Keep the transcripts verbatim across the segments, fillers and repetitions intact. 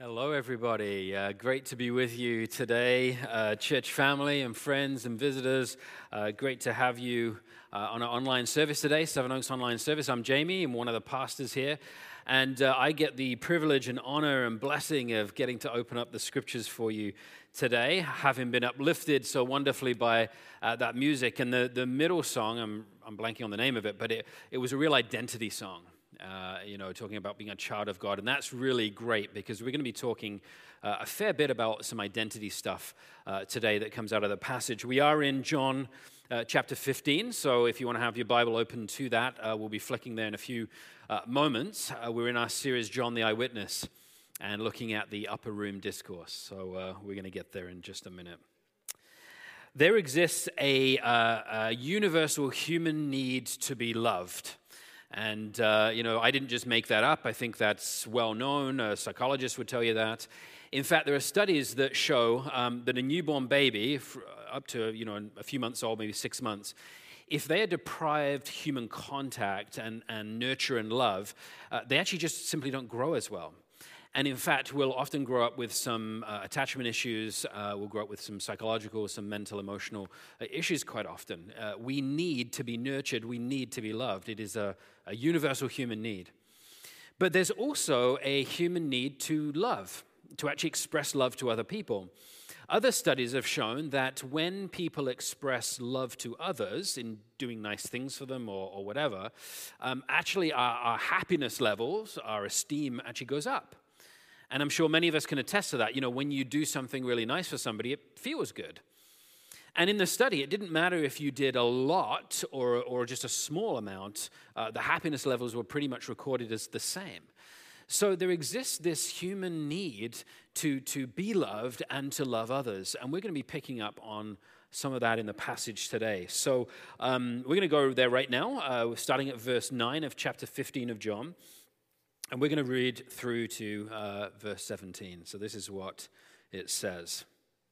Hello, everybody. Uh, great to be with you today, uh, church family and friends and visitors. Uh, great to have you uh, on our online service today, Seven Oaks Online Service. I'm Jamie. I'm one of the pastors here. And uh, I get the privilege and honor and blessing of getting to open up the scriptures for you today, having been uplifted so wonderfully by uh, that music. And the, the middle song, I'm, I'm blanking on the name of it, but it, it was a real identity song. Uh, you know, talking about being a child of God. And that's really great because we're going to be talking uh, a fair bit about some identity stuff uh, today that comes out of the passage. We are in John uh, chapter fifteen, so if you want to have your Bible open to that, uh, we'll be flicking there in a few uh, moments. Uh, we're in our series, John the Eyewitness, and looking at the upper room discourse. So uh, we're going to get there in just a minute. There exists a, uh, a universal human need to be loved. And, uh, you know, I didn't just make that up. I think that's well known. A psychologist would tell you that. In fact, there are studies that show um, that a newborn baby, up to, you know, a few months old, maybe six months, if they are deprived human contact and, and nurture and love, uh, they actually just simply don't grow as well. And in fact, we'll often grow up with some uh, attachment issues. Uh, we'll grow up with some psychological, some mental, emotional uh, issues quite often. Uh, we need to be nurtured. We need to be loved. It is a, a universal human need. But there's also a human need to love, to actually express love to other people. Other studies have shown that when people express love to others in doing nice things for them or, or whatever, um, actually our, our happiness levels, our esteem actually goes up. And I'm sure many of us can attest to that. You know, when you do something really nice for somebody, it feels good. And in the study, it didn't matter if you did a lot or, or just a small amount. Uh, the happiness levels were pretty much recorded as the same. So there exists this human need to, to be loved and to love others. And we're going to be picking up on some of that in the passage today. So um, we're going to go there right now. Uh, we're starting at verse nine of chapter fifteen of John. And we're going to read through to uh, verse seventeen. So this is what it says.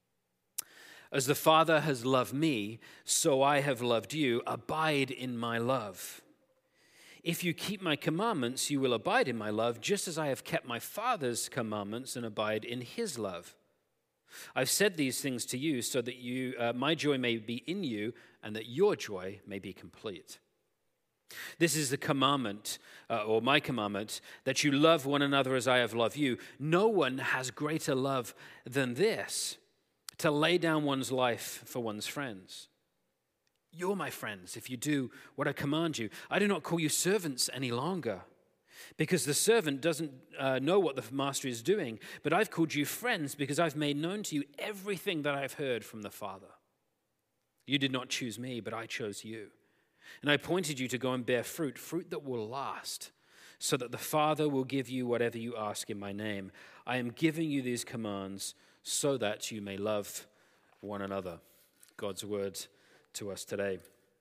As the Father has loved me, so I have loved you. Abide in my love. If you keep my commandments, you will abide in my love, just as I have kept my Father's commandments and abide in his love. I've said these things to you so that you, uh, my joy may be in you and that your joy may be complete. This is the commandment, uh, or my commandment, that you love one another as I have loved you. No one has greater love than this, to lay down one's life for one's friends. You're my friends if you do what I command you. I do not call you servants any longer, because the servant doesn't uh, know what the master is doing, but I've called you friends because I've made known to you everything that I've heard from the Father. You did not choose me, but I chose you. And I appointed you to go and bear fruit, fruit that will last, so that the Father will give you whatever you ask in my name. I am giving you these commands so that you may love one another. God's word to us today.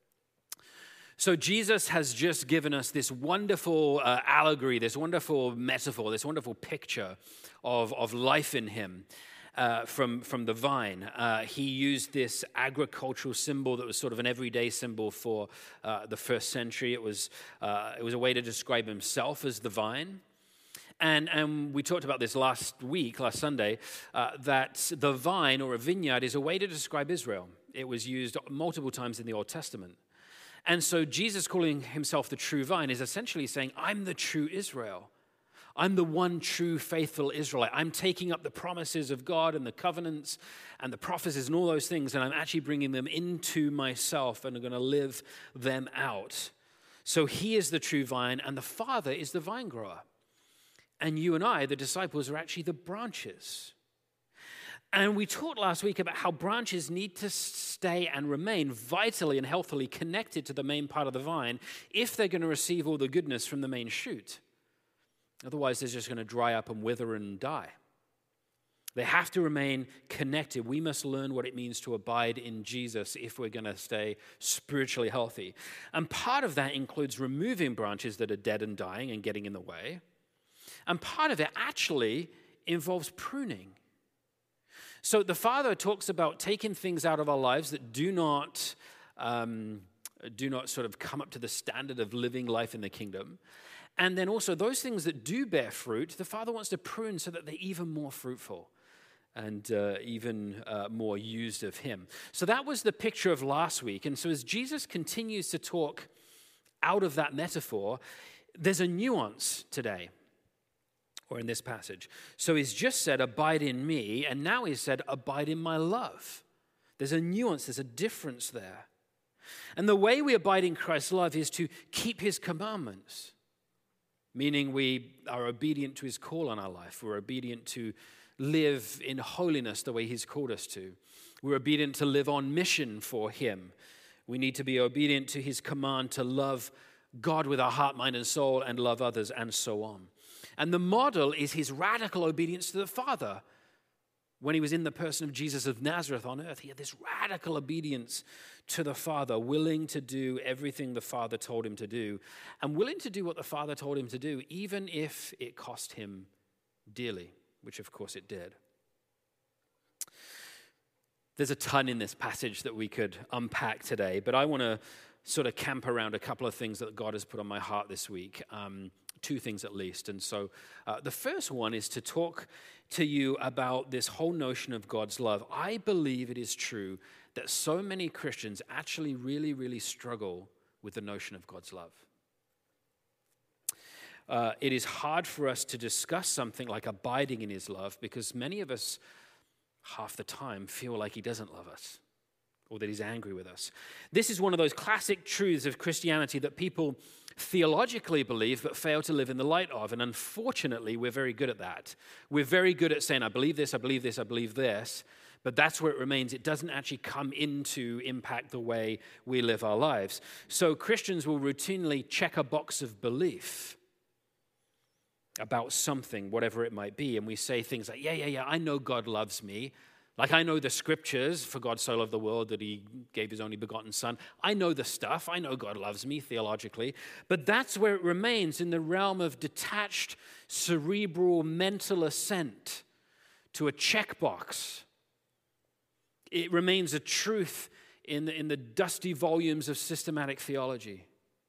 So Jesus has just given us this wonderful uh, allegory, this wonderful metaphor, this wonderful picture of, of life in him. Uh, from, from the vine. Uh, he used this agricultural symbol that was sort of an everyday symbol for uh, the first century. It was, uh, it was a way to describe himself as the vine. And, and we talked about this last week, last Sunday, uh, that the vine or a vineyard is a way to describe Israel. It was used multiple times in the Old Testament. And so Jesus calling himself the true vine is essentially saying, I'm the true Israel. I'm the one true faithful Israelite. I'm taking up the promises of God and the covenants and the prophecies and all those things, and I'm actually bringing them into myself and I'm going to live them out. So he is the true vine, and the Father is the vine grower. And you and I, the disciples, are actually the branches. And we talked last week about how branches need to stay and remain vitally and healthily connected to the main part of the vine if they're going to receive all the goodness from the main shoot. Otherwise, they're just going to dry up and wither and die. They have to remain connected. We must learn what it means to abide in Jesus if we're going to stay spiritually healthy. And part of that includes removing branches that are dead and dying and getting in the way. And part of it actually involves pruning. So the Father talks about taking things out of our lives that do not um, do not sort of come up to the standard of living life in the kingdom. And then also those things that do bear fruit, the Father wants to prune so that they're even more fruitful and uh, even uh, more used of him. So that was the picture of last week. And so as Jesus continues to talk out of that metaphor, there's a nuance today, or in this passage. So he's just said, abide in me, and now he's said, abide in my love. There's a nuance, there's a difference there. And the way we abide in Christ's love is to keep his commandments, meaning we are obedient to his call on our life. We're obedient to live in holiness the way he's called us to. We're obedient to live on mission for him. We need to be obedient to his command to love God with our heart, mind, and soul, and love others, and so on. And the model is his radical obedience to the Father. When he was in the person of Jesus of Nazareth on earth, he had this radical obedience to the Father, willing to do everything the Father told him to do, and willing to do what the Father told him to do, even if it cost him dearly, which of course it did. There's a ton in this passage that we could unpack today, but I want to sort of camp around a couple of things that God has put on my heart this week. Um, two things at least. And so uh, the first one is to talk to you about this whole notion of God's love. I believe it is true that so many Christians actually really, really struggle with the notion of God's love. Uh, it is hard for us to discuss something like abiding in his love because many of us, half the time, feel like he doesn't love us, or that he's angry with us. This is one of those classic truths of Christianity that people theologically believe but fail to live in the light of. And unfortunately, we're very good at that. We're very good at saying, I believe this, I believe this, I believe this. But that's where it remains. It doesn't actually come into impact the way we live our lives. So Christians will routinely check a box of belief about something, whatever it might be. And we say things like, yeah, yeah, yeah, I know God loves me. Like, I know the scriptures, for God so loved the world that he gave his only begotten son. I know the stuff. I know God loves me theologically. But that's where it remains, in the realm of detached, cerebral, mental assent to a checkbox. It remains a truth in the, in the dusty volumes of systematic theology.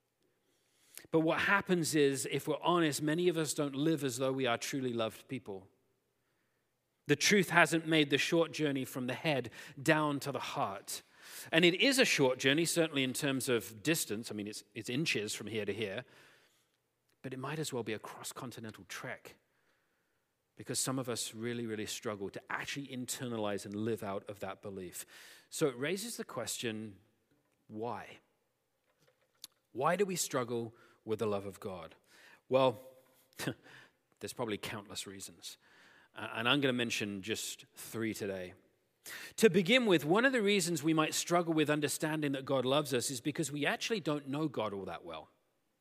But what happens is, if we're honest, many of us don't live as though we are truly loved people. The truth hasn't made the short journey from the head down to the heart. And it is a short journey, certainly in terms of distance. I mean, it's, it's inches from here to here. But it might as well be a cross-continental trek, because some of us really, really struggle to actually internalize and live out of that belief. So it raises the question, why? Why do we struggle with the love of God? Well, there's probably countless reasons. Uh, and I'm going to mention just three today. To begin with, one of the reasons we might struggle with understanding that God loves us is because we actually don't know God all that well.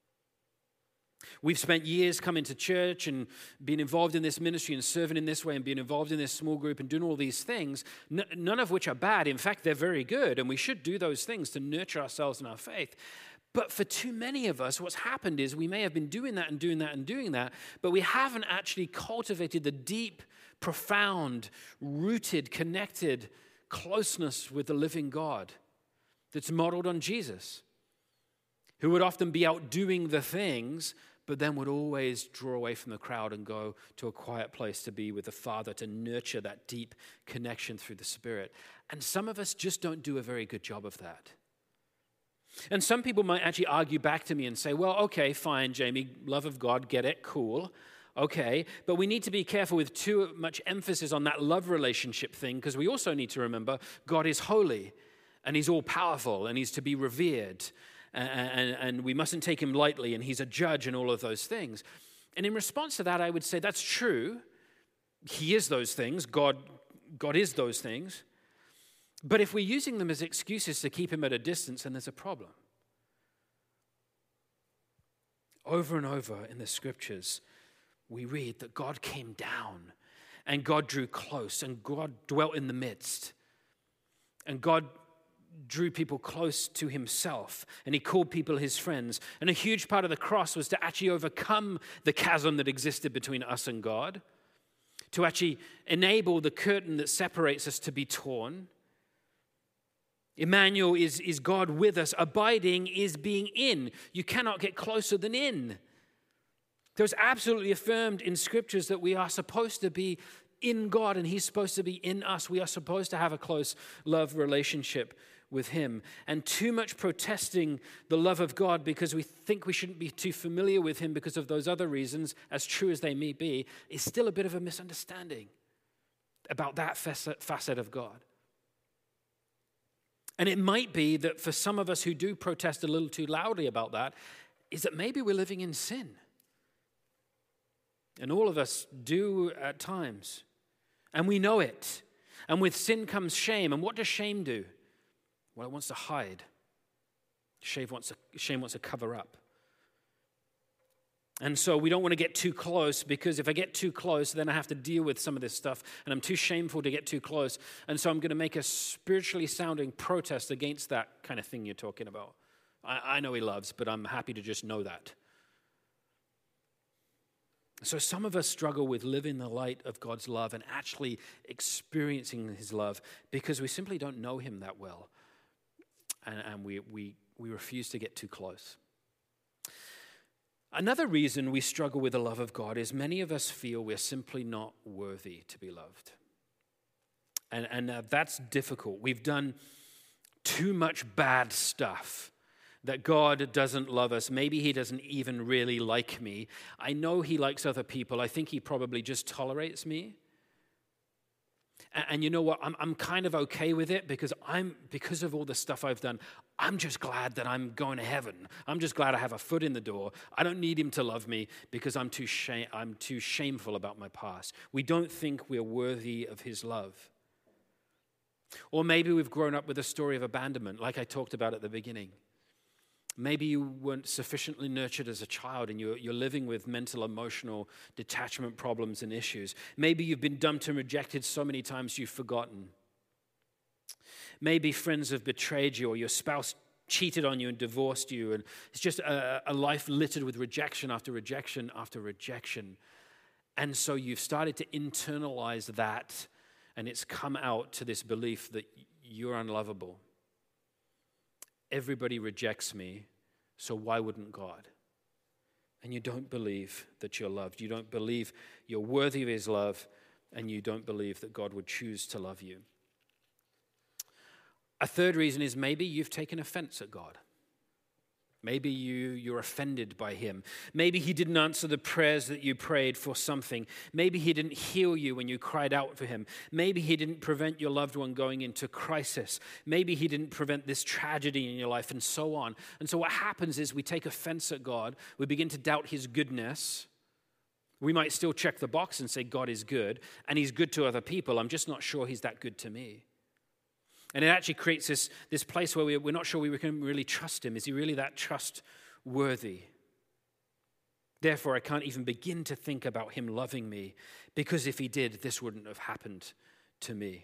We've spent years coming to church and being involved in this ministry and serving in this way and being involved in this small group and doing all these things, n- none of which are bad. In fact, they're very good, and we should do those things to nurture ourselves in our faith. But for too many of us, what's happened is we may have been doing that and doing that and doing that, but we haven't actually cultivated the deep, profound, rooted, connected closeness with the living God that's modeled on Jesus, who would often be out doing the things, but then would always draw away from the crowd and go to a quiet place to be with the Father, to nurture that deep connection through the Spirit. And some of us just don't do a very good job of that. And some people might actually argue back to me and say, well, okay, fine, Jamie, love of God, get it, cool. Okay, but we need to be careful with too much emphasis on that love relationship thing, because we also need to remember God is holy and he's all powerful and he's to be revered, and, and, and we mustn't take him lightly, and he's a judge and all of those things. And in response to that, I would say that's true. He is those things. God, God is those things. But if we're using them as excuses to keep him at a distance, then there's a problem. Over and over in the scriptures, we read that God came down and God drew close and God dwelt in the midst. And God drew people close to himself, and he called people his friends. And a huge part of the cross was to actually overcome the chasm that existed between us and God, to actually enable the curtain that separates us to be torn. Emmanuel is, is God with us. Abiding is being in. You cannot get closer than in. There's absolutely affirmed in scriptures that we are supposed to be in God and he's supposed to be in us. We are supposed to have a close love relationship with him. And too much protesting the love of God because we think we shouldn't be too familiar with him because of those other reasons, as true as they may be, is still a bit of a misunderstanding about that facet of God. And it might be that for some of us who do protest a little too loudly about that, is that maybe we're living in sin. And all of us do at times. And we know it. And with sin comes shame. And what does shame do? Well, it wants to hide. Shame wants to, shame wants to cover up. And so we don't want to get too close, because if I get too close, then I have to deal with some of this stuff, and I'm too shameful to get too close. And so I'm going to make a spiritually sounding protest against that kind of thing you're talking about. I, I know he loves, but I'm happy to just know that. So some of us struggle with living the light of God's love and actually experiencing his love because we simply don't know him that well. And, and we, we, we refuse to get too close. Another reason we struggle with the love of God is many of us feel we're simply not worthy to be loved. And, and uh, that's difficult. We've done too much bad stuff that God doesn't love us. Maybe he doesn't even really like me. I know he likes other people. I think he probably just tolerates me. And, and you know what? I'm, I'm kind of okay with it because I'm because of all the stuff I've done. I'm just glad that I'm going to heaven. I'm just glad I have a foot in the door. I don't need him to love me because I'm too shame, I'm too shameful about my past. We don't think we're worthy of his love. Or maybe we've grown up with a story of abandonment, like I talked about at the beginning. Maybe you weren't sufficiently nurtured as a child and you're, you're living with mental, emotional detachment problems and issues. Maybe you've been dumped and rejected so many times you've forgotten. Maybe friends have betrayed you or your spouse cheated on you and divorced you. And it's just a, a life littered with rejection after rejection after rejection. And so you've started to internalize that, and it's come out to this belief that you're unlovable. Everybody rejects me, so why wouldn't God? And you don't believe that you're loved. You don't believe you're worthy of his love, and you don't believe that God would choose to love you. A third reason is maybe you've taken offense at God. Maybe you, you're offended by him. Maybe he didn't answer the prayers that you prayed for something. Maybe he didn't heal you when you cried out for him. Maybe he didn't prevent your loved one going into crisis. Maybe he didn't prevent this tragedy in your life, and so on. And so what happens is we take offense at God. We begin to doubt his goodness. We might still check the box and say God is good, and he's good to other people. I'm just not sure he's that good to me. And it actually creates this, this place where we're not sure we can really trust him. Is he really that trustworthy? Therefore, I can't even begin to think about him loving me, because if he did, this wouldn't have happened to me.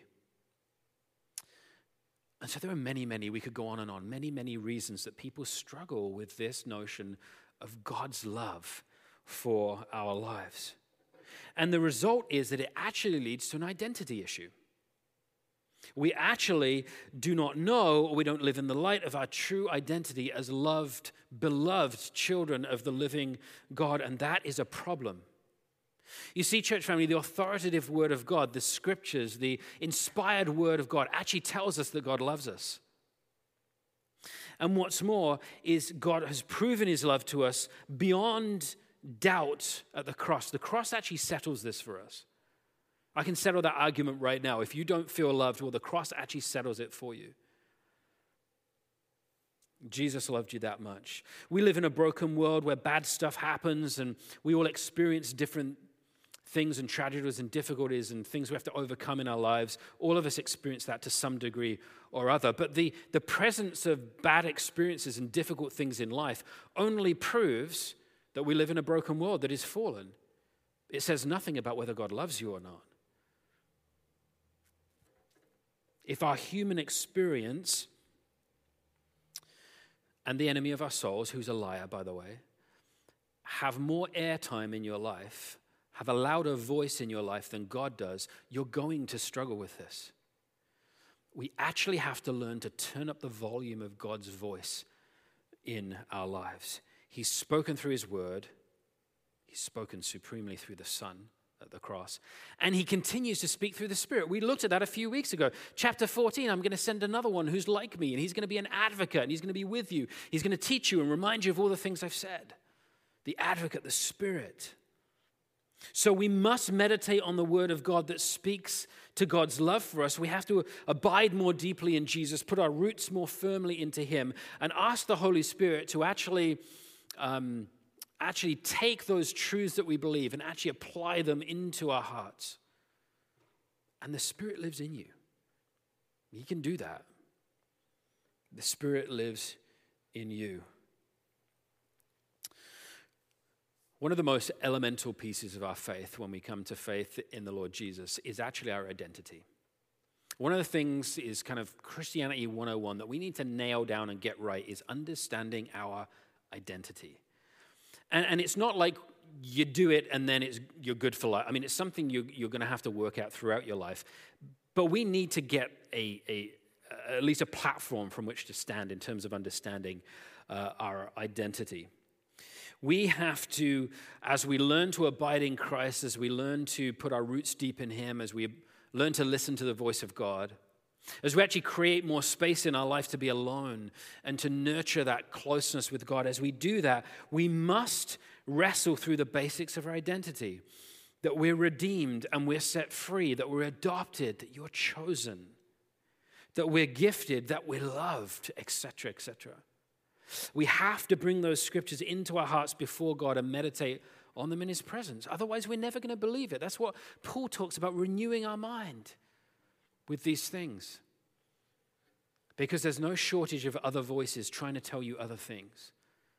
And so there are many, many, we could go on and on, many, many reasons that people struggle with this notion of God's love for our lives. And the result is that it actually leads to an identity issue. We actually do not know, or we don't live in the light of our true identity as loved, beloved children of the living God, and that is a problem. You see, church family, the authoritative word of God, the scriptures, the inspired word of God actually tells us that God loves us. And what's more is God has proven his love to us beyond doubt at the cross. The cross actually settles this for us. I can settle that argument right now. If you don't feel loved, well, the cross actually settles it for you. Jesus loved you that much. We live in a broken world where bad stuff happens, and we all experience different things and tragedies and difficulties and things we have to overcome in our lives. All of us experience that to some degree or other. But the, the presence of bad experiences and difficult things in life only proves that we live in a broken world that is fallen. It says nothing about whether God loves you or not. If our human experience and the enemy of our souls, who's a liar, by the way, have more airtime in your life, have a louder voice in your life than God does, you're going to struggle with this. we actually have to learn to turn up the volume of God's voice in our lives. He's spoken through his word. He's spoken supremely through the Son at the cross. And he continues to speak through the Spirit. We looked at that a few weeks ago. Chapter fourteen, I'm going to send another one who's like me, and he's going to be an advocate, and he's going to be with you. He's going to teach you and remind you of all the things I've said. The advocate, the Spirit. So we must meditate on the word of God that speaks to God's love for us. We have to abide more deeply in Jesus, put our roots more firmly into him, and ask the Holy Spirit to actually, um, actually take those truths that we believe and actually apply them into our hearts. And the Spirit lives in you. He can do that. The Spirit lives in you. One of the most elemental pieces of our faith when we come to faith in the Lord Jesus is actually our identity. One of the things is kind of Christianity one oh one that we need to nail down and get right is understanding our identity. And, and it's not like you do it and then it's you're good for life. I mean, it's something you, you're going to have to work out throughout your life. But we need to get a, a at least a platform from which to stand in terms of understanding uh, our identity. We have to, as we learn to abide in Christ, as we learn to put our roots deep in him, as we learn to listen to the voice of God, as we actually create more space in our life to be alone and to nurture that closeness with God, as we do that, we must wrestle through the basics of our identity, that we're redeemed and we're set free, that we're adopted, that you're chosen, that we're gifted, that we're loved, et cetera, et cetera. We have to bring those scriptures into our hearts before God and meditate on them in his presence. Otherwise, we're never going to believe it. That's what Paul talks about, renewing our mind with these things. Because there's no shortage of other voices trying to tell you other things.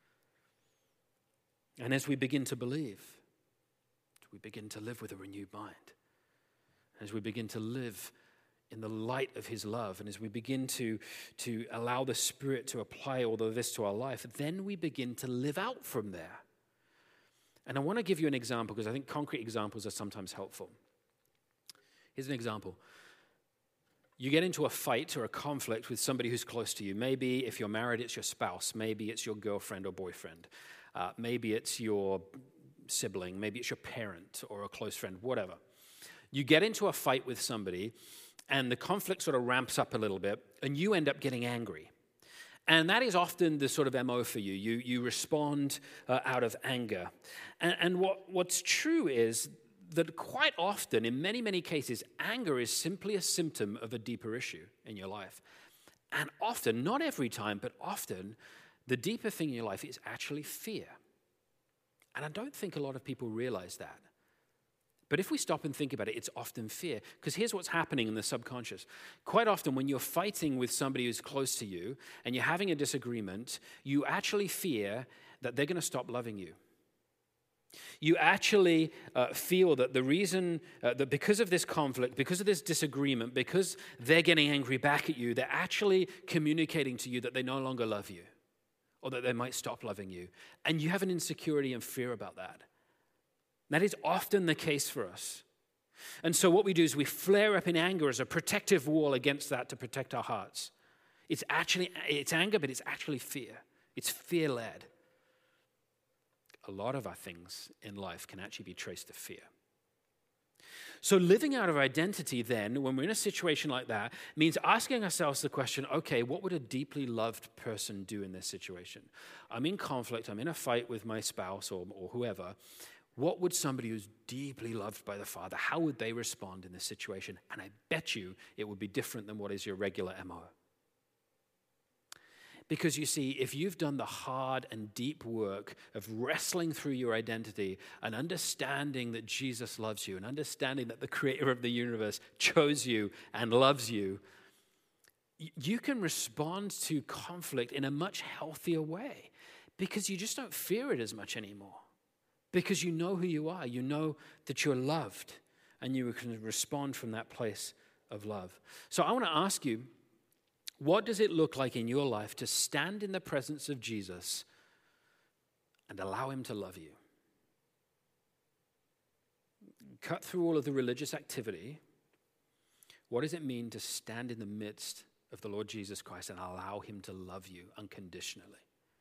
And as we begin to believe, we begin to live with a renewed mind. As we begin to live in the light of his love, and as we begin to, to allow the Spirit to apply all of this to our life, then we begin to live out from there. And I want to give you an example because I think concrete examples are sometimes helpful. Here's an example. You get into a fight or a conflict with somebody who's close to you. Maybe if you're married, it's your spouse. Maybe it's your girlfriend or boyfriend. Uh, maybe it's your sibling. Maybe it's your parent or a close friend, whatever. You get into a fight with somebody, and the conflict sort of ramps up a little bit, and you end up getting angry. And that is often the sort of M O for you. You, you respond uh, out of anger. And, and what, what's true is that quite often, in many, many cases, anger is simply a symptom of a deeper issue in your life. And often, not every time, but often, the deeper thing in your life is actually fear. And I don't think a lot of people realize that. But if we stop and think about it, it's often fear. Because here's what's happening in the subconscious. Quite often when you're fighting with somebody who's close to you and you're having a disagreement, you actually fear that they're going to stop loving you. You actually uh, feel that the reason, uh, that because of this conflict, because of this disagreement, because they're getting angry back at you, they're actually communicating to you that they no longer love you or that they might stop loving you. And you have an insecurity and fear about that. That is often the case for us. And so what we do is we flare up in anger as a protective wall against that to protect our hearts. It's actually, it's anger, but it's actually fear. It's fear-led. A lot of our things in life can actually be traced to fear. So living out of identity then, when we're in a situation like that, means asking ourselves the question, okay, what would a deeply loved person do in this situation? I'm in conflict, I'm in a fight with my spouse or, or whoever. What would somebody who's deeply loved by the Father, how would they respond in this situation? And I bet you it would be different than what is your regular M O. Because you see, if you've done the hard and deep work of wrestling through your identity and understanding that Jesus loves you and understanding that the creator of the universe chose you and loves you, you can respond to conflict in a much healthier way because you just don't fear it as much anymore. Because you know who you are. You know that you're loved. And you can respond from that place of love. So I want to ask you, what does it look like in your life to stand in the presence of Jesus and allow him to love you? Cut through all of the religious activity. What does it mean to stand in the midst of the Lord Jesus Christ and allow him to love you unconditionally?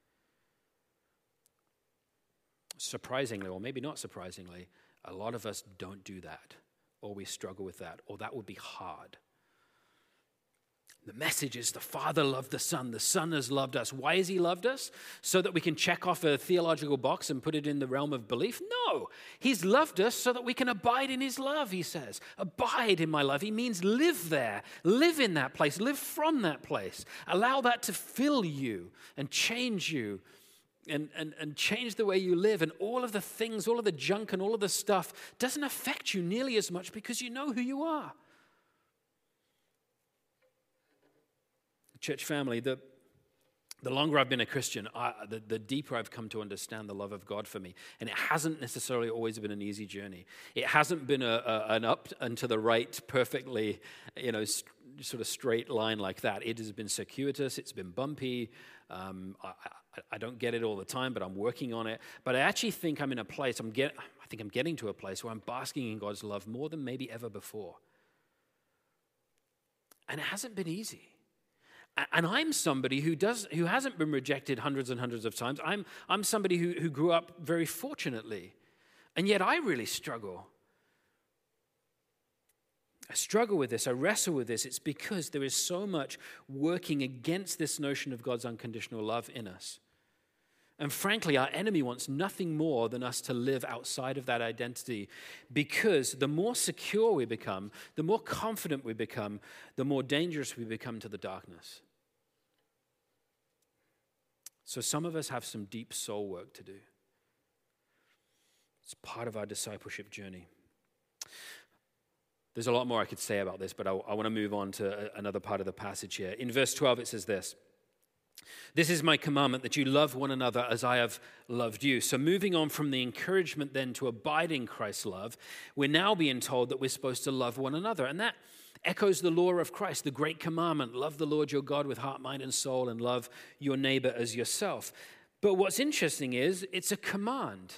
Surprisingly, or maybe not surprisingly, a lot of us don't do that, or we struggle with that, or that would be hard. The message is the Father loved the Son. The Son has loved us. Why has he loved us? So that we can check off a theological box and put it in the realm of belief? No. He's loved us so that we can abide in his love, he says. Abide in my love. He means live there. Live in that place. Live from that place. Allow that to fill you and change you and, and, and change the way you live. And all of the things, all of the junk and all of the stuff doesn't affect you nearly as much because you know who you are. Church family, the, the longer I've been a Christian, I, the, the deeper I've come to understand the love of God for me. And it hasn't necessarily always been an easy journey. It hasn't been a, a, an up and to the right, perfectly, you know, st- sort of straight line like that. It has been circuitous. It's been bumpy. Um, I, I, I don't get it all the time, but I'm working on it. But I actually think I'm in a place, I'm get, I think I'm getting to a place where I'm basking in God's love more than maybe ever before. And it hasn't been easy. And I'm somebody who does, who hasn't been rejected hundreds and hundreds of times. I'm, I'm somebody who, who grew up very fortunately. And yet I really struggle. I struggle with this. I wrestle with this. It's because there is so much working against this notion of God's unconditional love in us. And frankly, our enemy wants nothing more than us to live outside of that identity, because the more secure we become, the more confident we become, the more dangerous we become to the darkness. So some of us have some deep soul work to do. It's part of our discipleship journey. There's a lot more I could say about this, but I, I want to move on to a, another part of the passage here. In verse twelve, it says this: "This is my commandment, that you love one another as I have loved you." So moving on from the encouragement then to abide in Christ's love, we're now being told that we're supposed to love one another. And that echoes the law of Christ, the great commandment: love the Lord your God with heart, mind, and soul, and love your neighbor as yourself. But what's interesting is it's a command.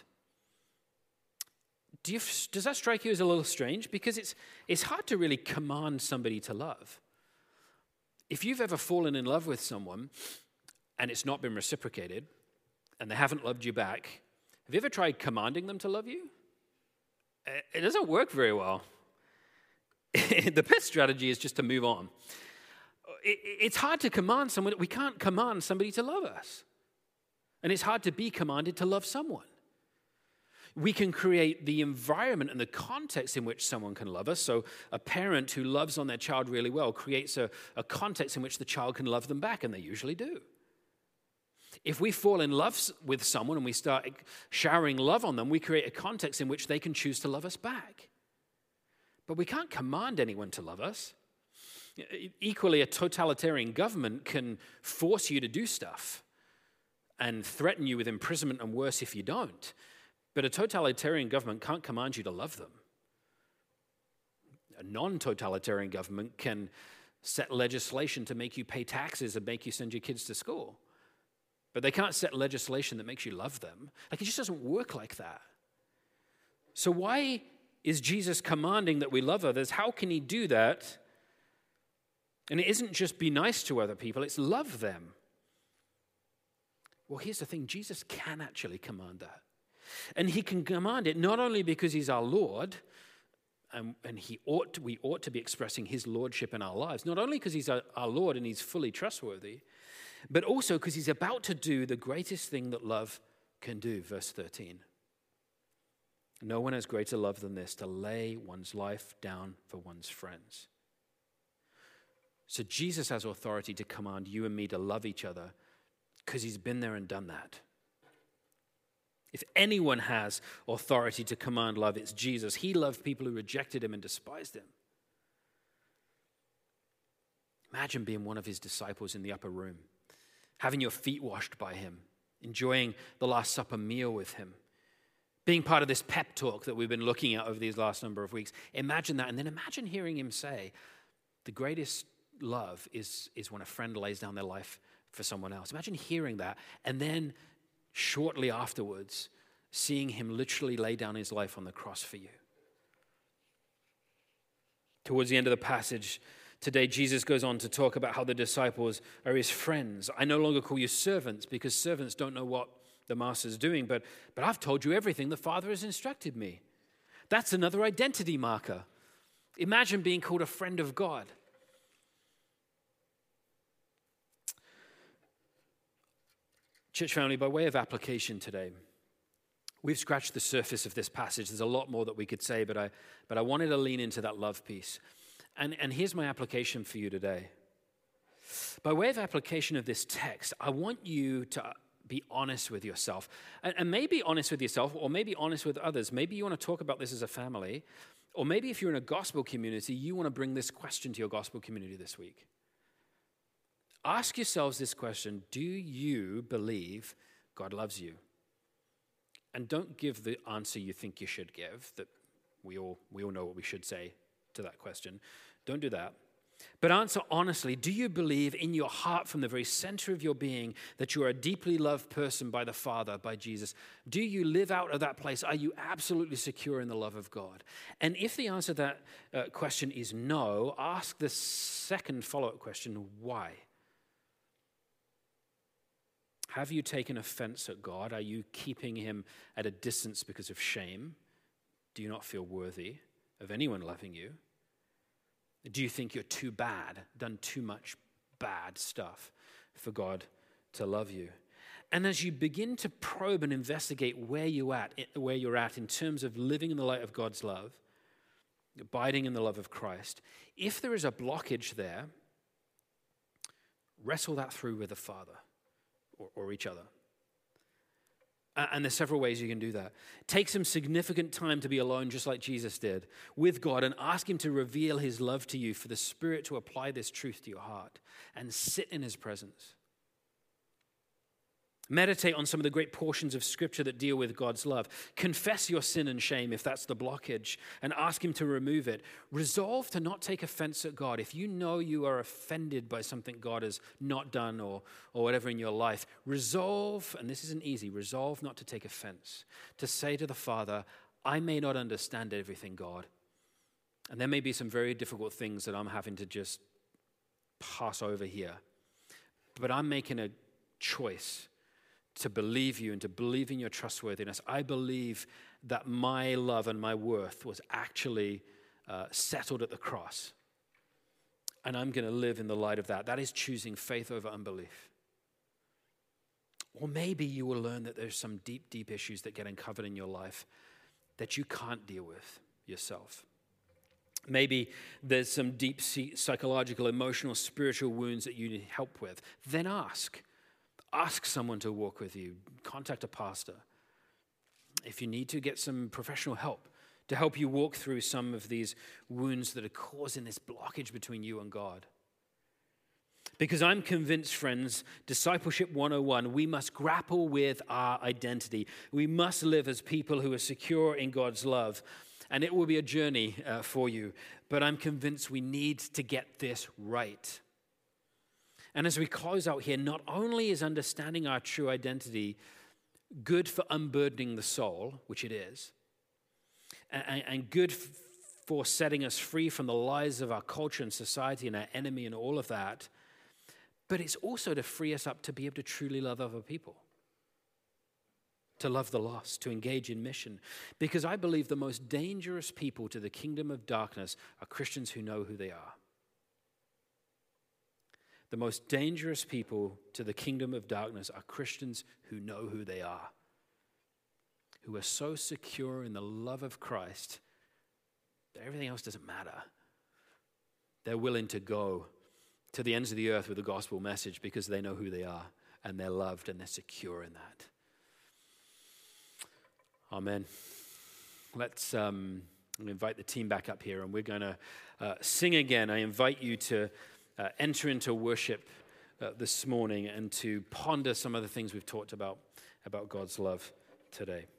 Do you, does that strike you as a little strange? Because it's, it's hard to really command somebody to love. If you've ever fallen in love with someone and it's not been reciprocated, and they haven't loved you back, have you ever tried commanding them to love you? It doesn't work very well. The best strategy is just to move on. It's hard to command someone. We can't command somebody to love us. And it's hard to be commanded to love someone. We can create the environment and the context in which someone can love us. So a parent who loves on their child really well creates a, a context in which the child can love them back, and they usually do. If we fall in love with someone and we start showering love on them, we create a context in which they can choose to love us back. But we can't command anyone to love us. Equally, a totalitarian government can force you to do stuff and threaten you with imprisonment and worse if you don't. But a totalitarian government can't command you to love them. A non-totalitarian government can set legislation to make you pay taxes and make you send your kids to school. But they can't set legislation that makes you love them. Like, it just doesn't work like that. So why is Jesus commanding that we love others? How can he do that? And it isn't just be nice to other people, it's love them. Well, here's the thing. Jesus can actually command that. And he can command it not only because he's our Lord, and, and he ought to, we ought to be expressing his lordship in our lives, not only because he's our, our Lord and he's fully trustworthy, but also because he's about to do the greatest thing that love can do, verse thirteen. "No one has greater love than this, to lay one's life down for one's friends." So Jesus has authority to command you and me to love each other because he's been there and done that. If anyone has authority to command love, it's Jesus. He loved people who rejected him and despised him. Imagine being one of his disciples in the upper room, having your feet washed by him, enjoying the Last Supper meal with him, being part of this pep talk that we've been looking at over these last number of weeks. Imagine that, and then imagine hearing him say, the greatest love is, is when a friend lays down their life for someone else. Imagine hearing that, and then shortly afterwards, seeing him literally lay down his life on the cross for you. Towards the end of the passage today, Jesus goes on to talk about how the disciples are his friends. I no longer call you servants because servants don't know what the master's doing, but, but I've told you everything the Father has instructed me. That's another identity marker. Imagine being called a friend of God. Church family, by way of application today, we've scratched the surface of this passage. There's a lot more that we could say, but I, but I wanted to lean into that love piece. And, and here's my application for you today. By way of application of this text, I want you to be honest with yourself. And, and maybe honest with yourself, or maybe honest with others. Maybe you want to talk about this as a family, or maybe if you're in a gospel community, you want to bring this question to your gospel community this week. Ask yourselves this question: do you believe God loves you? And don't give the answer you think you should give, that we all we all know what we should say to that question. Don't do that. But answer honestly, do you believe in your heart from the very center of your being that you are a deeply loved person by the Father, by Jesus? Do you live out of that place? Are you absolutely secure in the love of God? And if the answer to that uh, question is no, ask the second follow-up question: why? Have you taken offense at God? Are you keeping him at a distance because of shame? Do you not feel worthy of anyone loving you? Do you think you're too bad, done too much bad stuff for God to love you? And as you begin to probe and investigate where you at, where you're at in terms of living in the light of God's love, abiding in the love of Christ, if there is a blockage there, wrestle that through with the Father. Or, or each other. Uh, and there's several ways you can do that. Take some significant time to be alone, just like Jesus did, with God, and ask him to reveal his love to you, for the Spirit to apply this truth to your heart, and sit in his presence. Meditate on some of the great portions of Scripture that deal with God's love. Confess your sin and shame if that's the blockage, and ask him to remove it. Resolve to not take offense at God. If you know you are offended by something God has not done or, or whatever in your life, resolve, and this isn't easy, resolve not to take offense. To say to the Father, I may not understand everything, God, and there may be some very difficult things that I'm having to just pass over here, but I'm making a choice to believe you and to believe in your trustworthiness. I believe that my love and my worth was actually uh, settled at the cross. And I'm going to live in the light of that. That is choosing faith over unbelief. Or maybe you will learn that there's some deep, deep issues that get uncovered in your life that you can't deal with yourself. Maybe there's some deep psychological, emotional, spiritual wounds that you need help with. Then ask. Ask someone to walk with you. Contact a pastor. If you need to, get some professional help to help you walk through some of these wounds that are causing this blockage between you and God. Because I'm convinced, friends, Discipleship one oh one, we must grapple with our identity. We must live as people who are secure in God's love. And it will be a journey uh, for you. But I'm convinced we need to get this right. And as we close out here, not only is understanding our true identity good for unburdening the soul, which it is, and, and good f- for setting us free from the lies of our culture and society and our enemy and all of that, but it's also to free us up to be able to truly love other people, to love the lost, to engage in mission. Because I believe the most dangerous people to the kingdom of darkness are Christians who know who they are. The most dangerous people to the kingdom of darkness are Christians who know who they are, who are so secure in the love of Christ that everything else doesn't matter. They're willing to go to the ends of the earth with the gospel message because they know who they are and they're loved and they're secure in that. Amen. Let's um, invite the team back up here and we're going to uh, sing again. I invite you to Uh, enter into worship uh, this morning and to ponder some of the things we've talked about, about God's love today.